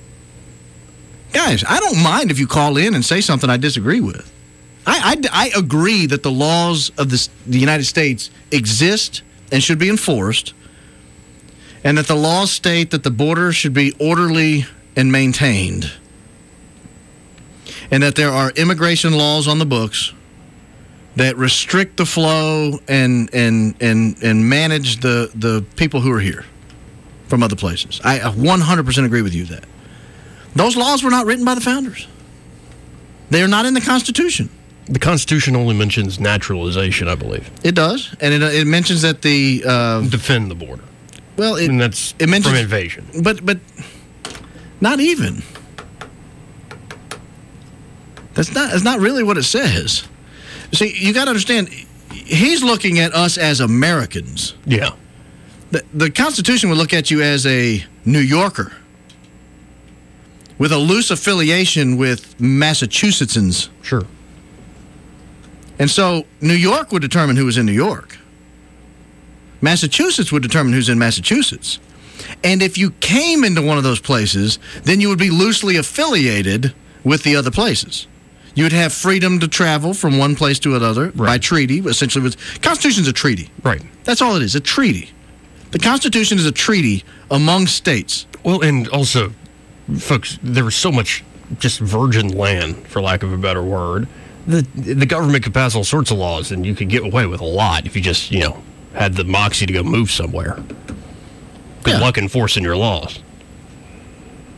Guys, I don't mind if you call in and say something I disagree with. I agree that the laws of the United States exist and should be enforced, and that the laws state that the border should be orderly and maintained, and that there are immigration laws on the books that restrict the flow and manage the people who are here from other places. I 100% agree with you that. Those laws were not written by the founders. They are not in the Constitution. The Constitution only mentions naturalization, I believe. It does, and it mentions that the defend the border. Well, and it mentions from invasion, but not even. That's not really what it says. See, you got to understand. He's looking at us as Americans. Yeah. The Constitution would look at you as a New Yorker with a loose affiliation with Massachusettsans. Sure. And so New York would determine who was in New York. Massachusetts would determine who's in Massachusetts. And if you came into one of those places, then you would be loosely affiliated with the other places. You would have freedom to travel from one place to another by treaty. Essentially, Constitution's a treaty. Right. That's all it is, a treaty. The Constitution is a treaty among states. Well, and also, folks, there was so much just virgin land, for lack of a better word. The government could pass all sorts of laws, and you could get away with a lot if you just, had the moxie to go move somewhere. Good luck enforcing your laws.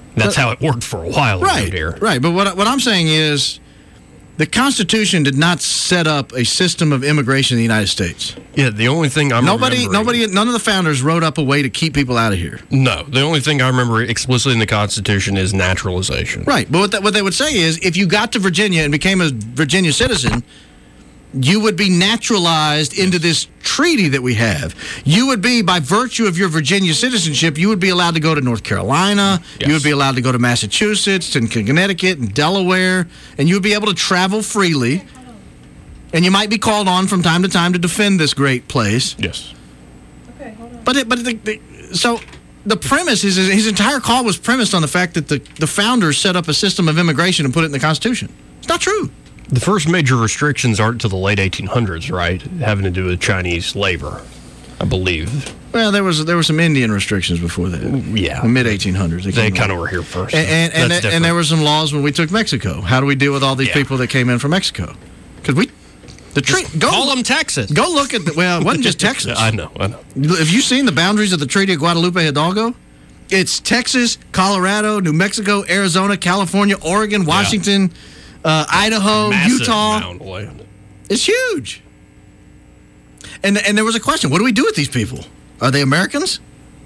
That's how it worked for a while around here. Right, but what I'm saying is the Constitution did not set up a system of immigration in the United States. Yeah, the only thing I'm none of the founders wrote up a way to keep people out of here. No, the only thing I remember explicitly in the Constitution is naturalization. Right, but what they would say is if you got to Virginia and became a Virginia citizen, you would be naturalized into this treaty that we have. You would be, by virtue of your Virginia citizenship, you would be allowed to go to North Carolina. Yes. You would be allowed to go to Massachusetts and Connecticut and Delaware, and you would be able to travel freely. And you might be called on from time to time to defend this great place. Yes. Okay, hold on. So the premise is his entire call was premised on the fact that the founders set up a system of immigration and put it in the Constitution. It's not true. The first major restrictions aren't until the late 1800s, right? Having to do with Chinese labor, I believe. Well, there were some Indian restrictions before that. Yeah. The mid-1800s. They kind of were here first. And there were some laws when we took Mexico. How do we deal with all these people that came in from Mexico? Because call them Texas. Go look at it wasn't just Texas. I know. Have you seen the boundaries of the Treaty of Guadalupe Hidalgo? It's Texas, Colorado, New Mexico, Arizona, California, Oregon, Washington, Idaho, massive Utah. Mound of land. It's huge. And there was a question: what do we do with these people? Are they Americans?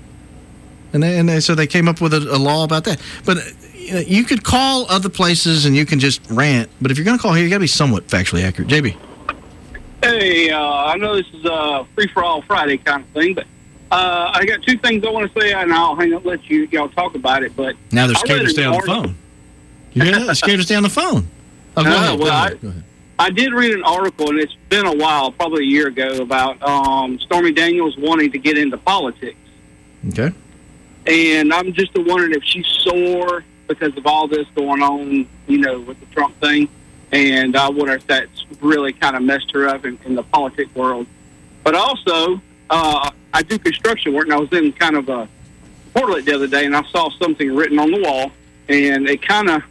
So they came up with a law about that. But you could call other places and you can just rant. But if you're going to call here, you got to be somewhat factually accurate. JB. Hey, I know this is a free-for-all Friday kind of thing, but I got two things I want to say, and I'll hang up and let y'all talk about it. But now they're scared to stay on the phone. You hear that? They're scared to stay on the phone. Oh, go ahead. I did read an article, and it's been a while, probably a year ago, about Stormy Daniels wanting to get into politics. Okay. And I'm just wondering if she's sore because of all this going on, with the Trump thing. And I wonder if that's really kind of messed her up in the politic world. But also, I do construction work, and I was in kind of a Portlet the other day, and I saw something written on the wall, and it kind of,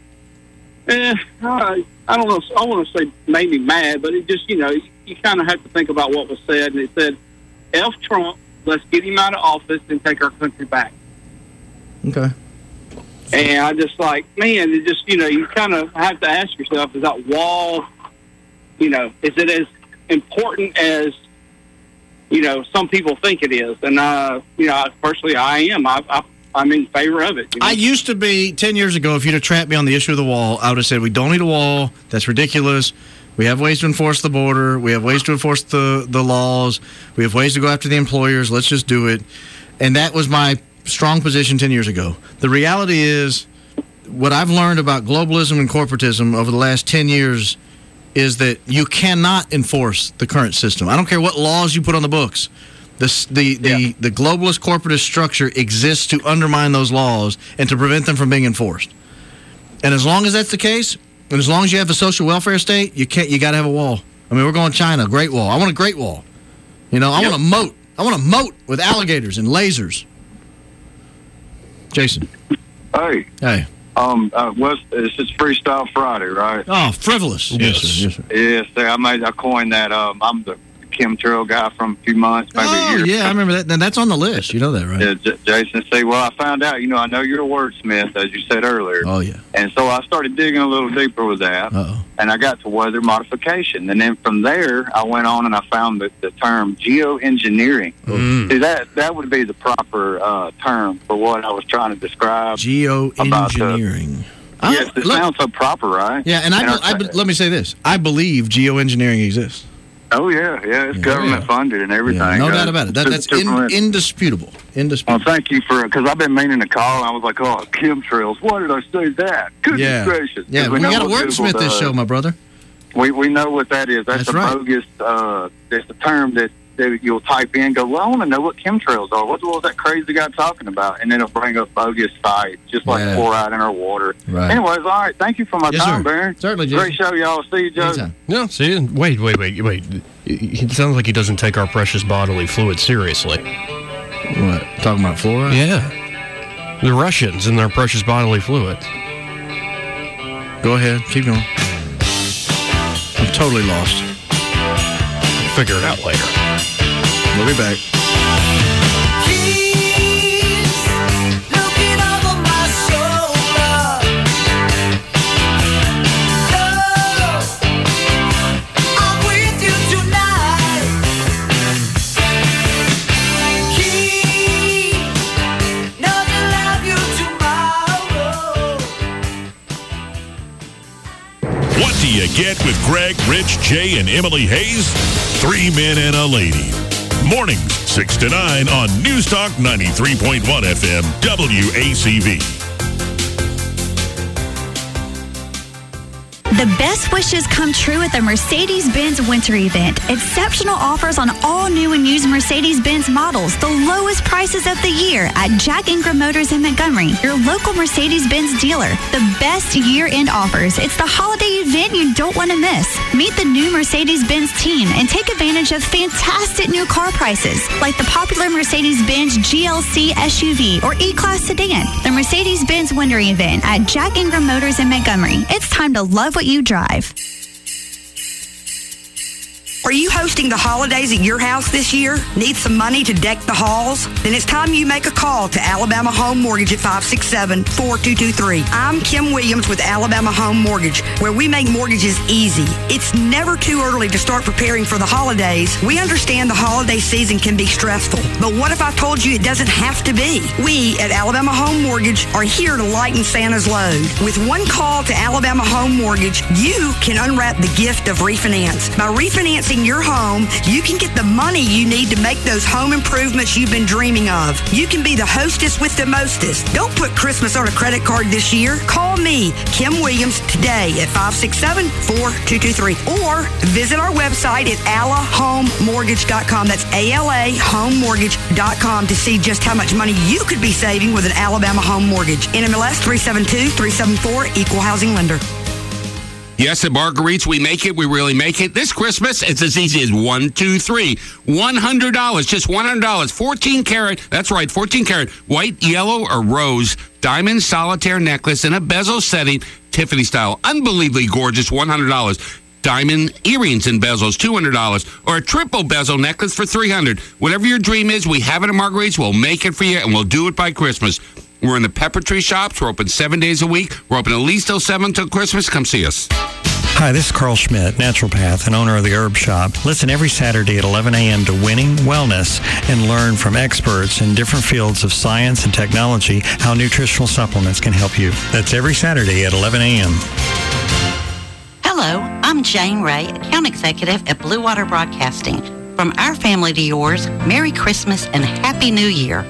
I don't know, I want to say made me mad, but it just, you kind of have to think about what was said. And it said, F Trump, let's get him out of office and take our country back. Okay. And I just man, it just, you kind of have to ask yourself, is that wall, is it as important as, some people think it is? And, personally, I am. I'm in favor of it. I used to be, 10 years ago, if you'd have trapped me on the issue of the wall, I would have said, we don't need a wall. That's ridiculous. We have ways to enforce the border. We have ways to enforce the laws. We have ways to go after the employers. Let's just do it. And that was my strong position 10 years ago. The reality is, what I've learned about globalism and corporatism over the last 10 years is that you cannot enforce the current system. I don't care what laws you put on the books. The globalist corporatist structure exists to undermine those laws and to prevent them from being enforced. And as long as that's the case, and as long as you have a social welfare state, you got to have a wall. I mean, we're going China, Great Wall. I want a Great Wall. I want a moat. I want a moat with alligators and lasers. Jason. Hey. It's just Freestyle Friday, right? Oh, frivolous. Yes, sir. Yes, I coined that. I'm the chemtrail guy from a few months, maybe a year. Yeah, I remember that. And that's on the list. You know that, right? Yeah, Jason said, well, I found out, I know you're a wordsmith, as you said earlier. Oh, yeah. And so I started digging a little deeper with that. Uh-oh. And I got to weather modification. And then from there, I went on and I found the term geoengineering. See, that would be the proper term for what I was trying to describe. Geoengineering. Yes, it sounds so proper, right? Yeah, and let me say this. I believe geoengineering exists. Oh, yeah, it's government funded and everything. Yeah, no doubt about it. That's indisputable. Well, thank you because I've been meaning to call, and I was like, chemtrails. Why did I say that? Goodness gracious. Yeah, we got to wordsmith this show, my brother. We know what that is. That's a bogus, it's a term that you'll type in and go, well, I want to know what chemtrails are. What was that crazy guy talking about? And then it'll bring up bogus sites, just like fluoride in our water. Right. Anyways, all right. Thank you for my time, Baron. Certainly, Jason. Great show, y'all. See you, Joe. No, see you. Wait. It sounds like he doesn't take our precious bodily fluid seriously. What? Talking about fluoride? Yeah. The Russians and their precious bodily fluids. Go ahead. Keep going. I'm totally lost. Figure it out later. We'll be back. He's looking over my shoulder. get with Greg, Rich, Jay, and Emily Hayes? 3 men and a lady. Mornings, 6 to 9 on News Talk 93.1 FM, WACV. The best wishes come true at the Mercedes-Benz Winter Event. Exceptional offers on all new and used Mercedes-Benz models. The lowest prices of the year at Jack Ingram Motors in Montgomery, your local Mercedes-Benz dealer. The best year-end offers. It's the holiday event you don't want to miss. Meet the new Mercedes-Benz team and take advantage of fantastic new car prices, like the popular Mercedes-Benz GLC SUV or E-Class sedan. The Mercedes-Benz Winter Event at Jack Ingram Motors in Montgomery. It's time to love what you drive. Are you hosting the holidays at your house this year? Need some money to deck the halls? Then it's time you make a call to Alabama Home Mortgage at 567-4223. I'm Kim Williams with Alabama Home Mortgage, where we make mortgages easy. It's never too early to start preparing for the holidays. We understand the holiday season can be stressful, but what if I told you it doesn't have to be? We at Alabama Home Mortgage are here to lighten Santa's load. With one call to Alabama Home Mortgage, you can unwrap the gift of refinance. By refinancing your home, you can get the money you need to make those home improvements you've been dreaming of. You can be the hostess with the mostest. Don't put Christmas on a credit card this year. Call me, Kim Williams, today at 567-4223 or visit our website at alahomemortgage.com. That's ALAhomemortgage.com to see just how much money you could be saving with an Alabama Home Mortgage. NMLS 372-374, Equal Housing Lender. Yes, at Marguerite's, we make it. We really make it. This Christmas, it's as easy as 1, 2, 3. $100, just $100. 14 karat, that's right, 14 karat, white, yellow, or rose diamond solitaire necklace in a bezel setting, Tiffany style. Unbelievably gorgeous, $100. Diamond earrings and bezels, $200, or a triple bezel necklace for $300. Whatever your dream is, we have it at Marguerite's. We'll make it for you, and we'll do it by Christmas. We're in the Pepper Tree Shops. We're open 7 days a week. We're open at least till 7 till Christmas. Come see us. Hi, this is Carl Schmidt, naturopath and owner of the Herb Shop. Listen every Saturday at 11 a.m. to Winning Wellness and learn from experts in different fields of science and technology how nutritional supplements can help you. That's every Saturday at 11 a.m. Hello, I'm Jane Ray, account executive at Blue Water Broadcasting. From our family to yours, Merry Christmas and Happy New Year.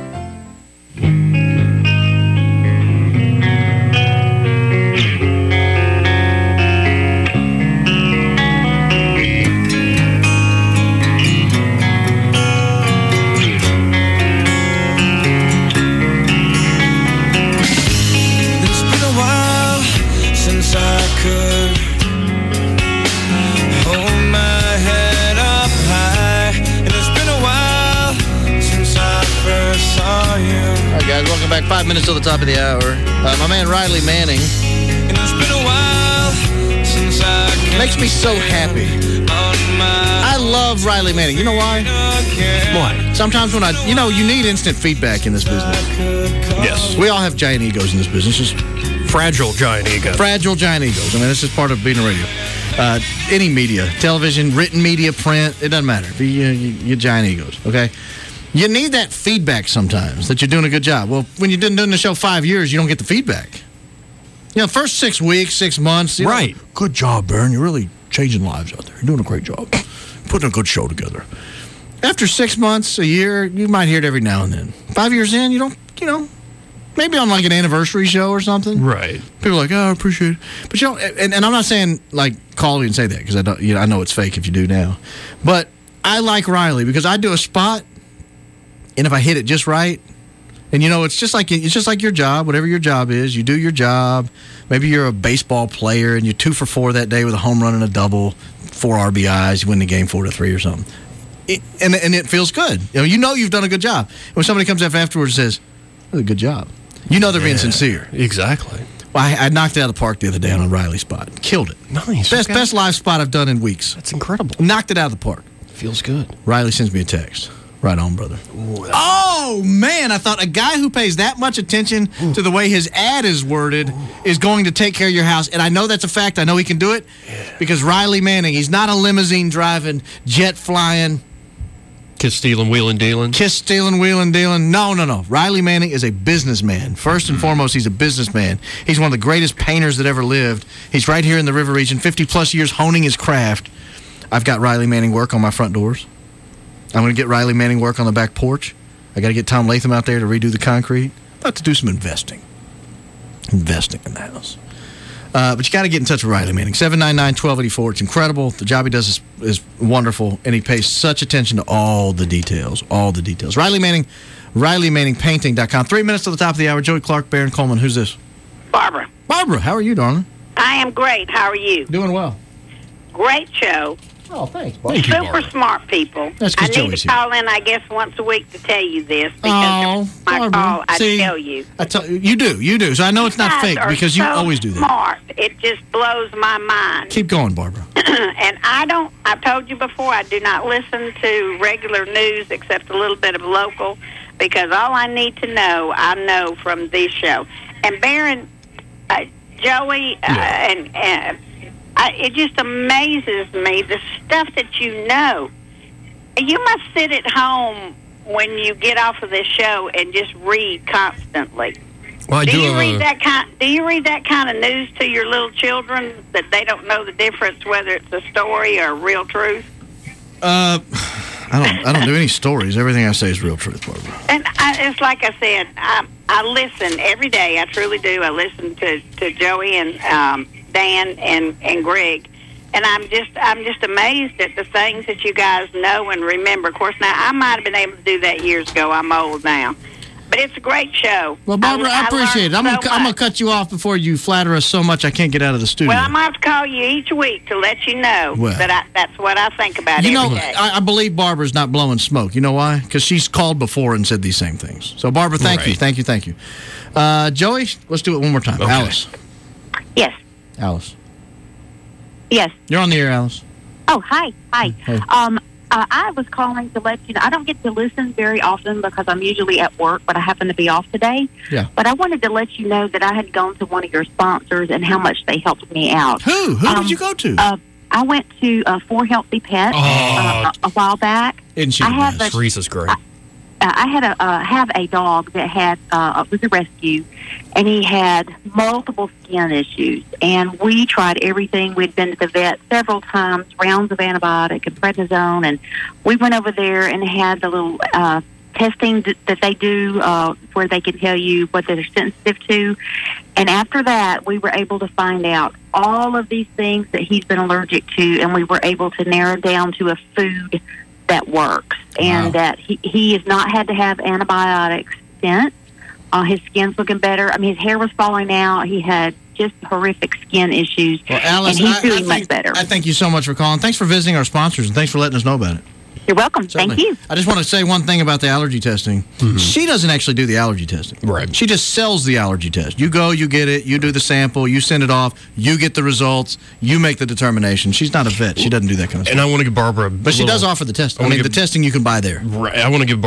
Welcome back. 5 minutes till the top of the hour. My man Riley Manning. It's been a while since makes me so happy. I love Riley Manning. You know why? Why? Sometimes when you need instant feedback in this business. Yes. We all have giant egos in this business. Just fragile giant egos. Fragile giant egos. I mean, this is part of being a radio. Any media, television, written media, print, it doesn't matter. You giant egos, okay? You need that feedback sometimes, that you're doing a good job. Well, when you've been doing the show 5 years, you don't get the feedback. First 6 weeks, 6 months. Right. Good job, Baron. You're really changing lives out there. You're doing a great job. Putting a good show together. After 6 months, a year, you might hear it every now and then. 5 years in, you don't, maybe on like an anniversary show or something. Right. People are like, oh, I appreciate it. But, and I'm not saying, like, call me and say that, because I know it's fake if you do now. But I like Riley because I do a spot, and if I hit it just right, and it's just like your job, whatever your job is, you do your job. Maybe you're a baseball player and you're 2 for 4 that day with a home run and a double, 4 RBIs, you win the game 4-3 or something. And it feels good. You've done a good job. When somebody comes up afterwards and says, "That was a good job," they're being sincere. Exactly. Well, I knocked it out of the park the other day on a Riley spot. Killed it. Nice. Best live spot I've done in weeks. That's incredible. Knocked it out of the park. Feels good. Riley sends me a text. Right on, brother. Ooh, oh, man. I thought a guy who pays that much attention to the way his ad is worded is going to take care of your house. And I know that's a fact. I know he can do it because Riley Manning, he's not a limousine driving, jet flying, Kiss stealing, wheeling, dealing. Kiss stealing, wheeling, dealing. No. Riley Manning is a businessman. First and foremost, he's a businessman. He's one of the greatest painters that ever lived. He's right here in the River Region, 50-plus years honing his craft. I've got Riley Manning work on my front doors. I'm going to get Riley Manning work on the back porch. I got to get Tom Latham out there to redo the concrete. About to do some investing. Investing in the house. But you got to get in touch with Riley Manning. 799-1284. It's incredible. The job he does is wonderful, and he pays such attention to all the details. All the details. Riley Manning, RileyManningPainting.com. 3 minutes to the top of the hour. Joey Clark, Barron Coleman. Who's this? Barbara. Barbara, how are you, darling? I am great. How are you? Doing well. Great show. Oh, thanks, Barbara. Super smart people. That's I 'cause need Joey's to call in, I guess, once a week to tell you this. Because if my Barbara. call, I See, tell you. You do. So I know it's not You fake guys are because you so always do that. Smart. It just blows my mind. Keep going, Barbara. And I've told you before, I do not listen to regular news except a little bit of local, because all I need to know, I know from this show. And Barron, Joey, it just amazes me, the stuff that you know. You must sit at home when you get off of this show and just read constantly. Well, do you read that kind of news to your little children that they don't know the difference whether it's a story or real truth? I don't do any stories. Everything I say is real truth, Barbara. And it's like I said, I listen every day. I truly do. I listen to Joey and Dan and Greg, and I'm just amazed at the things that you guys know and remember. Of course, now I might have been able to do that years ago. I'm old now, but it's a great show. Well, Barbara, I appreciate it. I'm gonna cut you off before you flatter us so much I can't get out of the studio. Well, I'm going to have to call you each week to let you know that that's what I think about You know, every day. I believe Barbara's not blowing smoke. You know why? Because she's called before and said these same things. So, Barbara, thank you. Joey, let's do it one more time. Okay. Alice. Yes. Alice. Yes. You're on the air, Alice. Oh, hi. Hey. I was calling to let you know, I don't get to listen very often because I'm usually at work, but I happen to be off today. Yeah. But I wanted to let you know that I had gone to one of your sponsors and how much they helped me out. Who did you go to? I went to For Healthy Pets a while back. Isn't she the best? Teresa's great. I have a dog that had was a rescue, and he had multiple skin issues. And we tried everything. We'd been to the vet several times, rounds of antibiotic and prednisone, and we went over there and had the little testing that they do where they can tell you what they're sensitive to. And after that, we were able to find out all of these things that he's been allergic to, and we were able to narrow down to a food that works, and that he has not had to have antibiotics since. His skin's looking better. I mean, his hair was falling out. He had just horrific skin issues, Well, Alice, and he's doing much better. I thank you so much for calling. Thanks for visiting our sponsors, and thanks for letting us know about it. You're welcome. Certainly. Thank you. I just want to say one thing about the allergy testing. She doesn't actually do the allergy testing. Right. She just sells the allergy test. You go, you get it, you do the sample, you send it off, you get the results, you make the determination. She's not a vet. She doesn't do that kind of stuff. And I want to give Barbara But she does offer the testing. I mean, the testing you can buy there. Right. I want to give